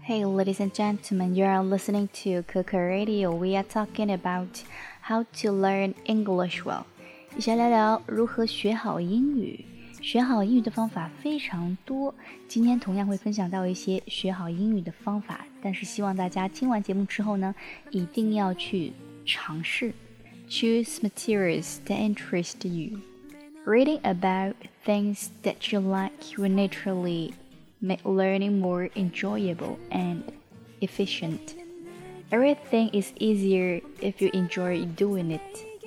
Hey, ladies and gentlemen, you are listening to Coco Radio. We are talking about how to learn English well. 一起来聊聊如何学好英语。学好英语的方法非常多，今天同样会分享到一些学好英语的方法，但是希望大家听完节目之后呢，一定要去尝试。Choose materials that interest you. Reading about things that you like will naturally make learning more enjoyable and efficient. Everything is easier if you enjoy doing it.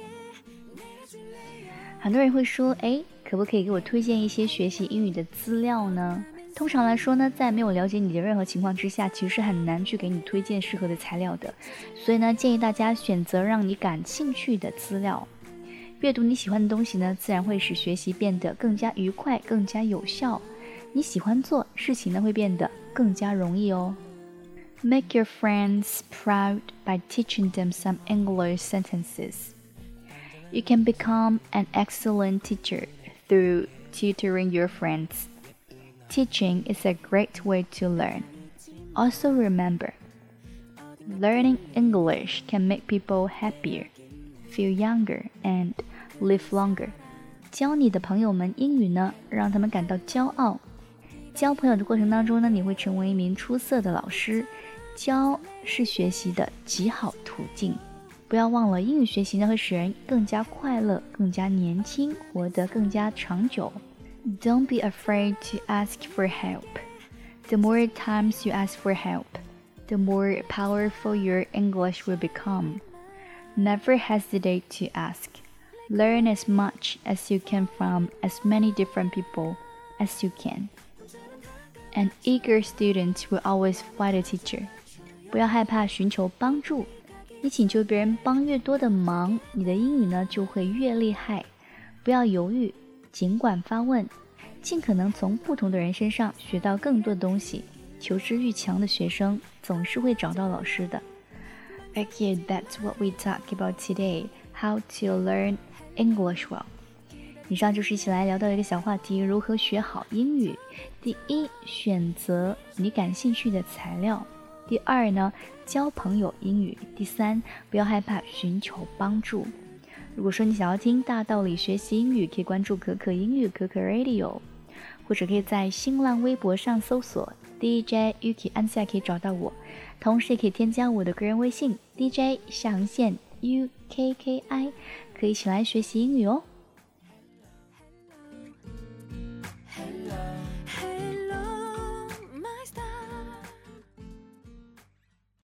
很多人会说，可不可以给我推荐一些学习英语的资料呢？通常来说呢，在没有了解你的任何情况之下，其实很难去给你推荐适合的材料的。所以呢，建议大家选择让你感兴趣的资料。阅读你喜欢的东西呢，自然会使学习变得更加愉快，更加有效。你喜欢做事情呢，会变得更加容易哦。Make your friends proud by teaching them some English sentences. You can become an excellent teacher through tutoring your friends. Teaching is a great way to learn. Also remember, learning English can make people happier, feel younger, and live longer. 教你的朋友们英语呢，让他们感到骄傲。交朋友的过程当中呢，你会成为一名出色的老师。教是学习的极好途径。不要忘了，英语学习呢会使人更加快乐，更加年轻，活得更加长久。Don't be afraid to ask for help. The more times you ask for help, the more powerful your English will become. Never hesitate to ask. Learn as much as you can from as many different people as you can.An eager student will always find a teacher. 不要害怕寻求帮助，你请求别人帮越多的忙，你的英语呢就会越厉害。不要犹豫，尽管发问，尽可能从不同的人身上学到更多的东西。求知欲强的学生总是会找到老师的。Okay, that's what we talk about today. How to learn English well.以上就是一起来聊到一个小话题，如何学好英语。第一，选择你感兴趣的材料。第二呢，交朋友英语。第三，不要害怕寻求帮助。如果说你想要听大道理学习英语，可以关注可可英语可可 Radio， 或者可以在新浪微博上搜索 DJ Yuki 按下可以找到我，同时也可以添加我的个人微信 DJ 下横线 UKKI， 可以一起来学习英语哦。